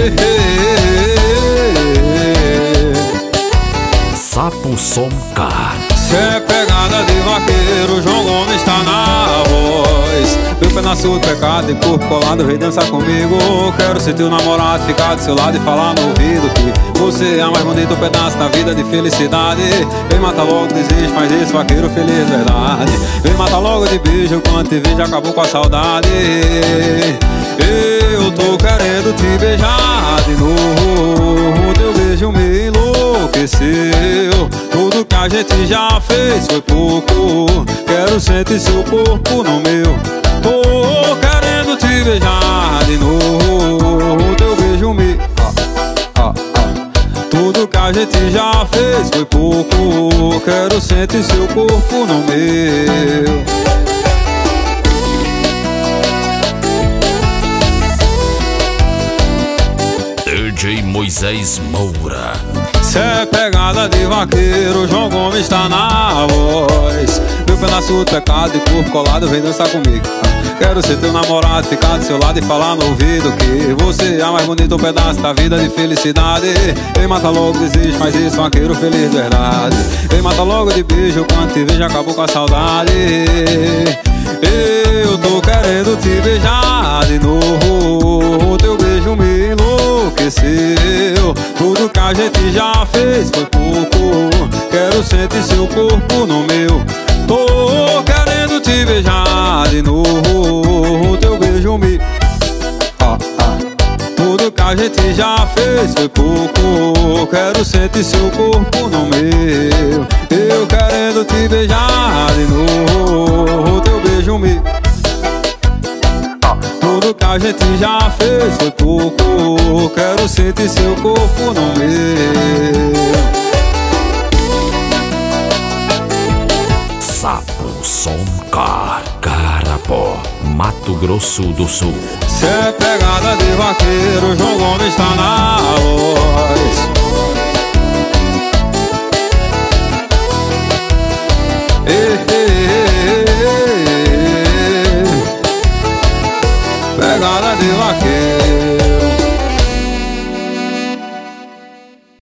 Sapo Som Car. Cê é pegada de vaqueiro, João Gomes tá na voz. Meu pedaço do pecado e corpo colado, vem dançar comigo. Quero ser teu namorado, ficar do seu lado e falar no ouvido que você é a mais bonito pedaço da vida de felicidade. Vem matar logo desejo, faz esse vaqueiro feliz de verdade. Vem matar logo de beijo, quando te vejo acabou com a saudade. Eu tô querendo te beijar de novo, teu beijo me enlouqueceu. Tudo que a gente já fez foi pouco, quero sentir seu corpo no meu. Tô querendo te beijar de novo, teu beijo me... Tudo que a gente já fez foi pouco, quero sentir seu corpo no meu. DJ Moisés Moura. Cê é pegada de vaqueiro, João Gomes tá na voz. Meu pedaço do pecado e corpo colado, vem dançar comigo. Quero ser teu namorado, ficar do seu lado e falar no ouvido que você é a mais bonita pedaço da vida de felicidade. Vem matar logo desejo, faz isso, vaqueiro feliz de verdade. Vem matar logo de beijo, quando te vejo acabou com a saudade. Eu tô querendo te beijar de novo, teu beijo me enlouqueceu. Tudo que a gente já fez foi pouco, quero sentir seu corpo no meu. Tô querendo te beijar de novo, teu beijo me... Tudo que a gente já fez foi pouco, quero sentir seu corpo no meu. Eu querendo te beijar de novo, teu beijo me... Tudo que a gente já fez foi pouco, quero sentir seu corpo no meu. Sapo Som Car, Carapó, Mato Grosso do Sul. Cê é pegada de vaqueiro, João Gomes tá na voz.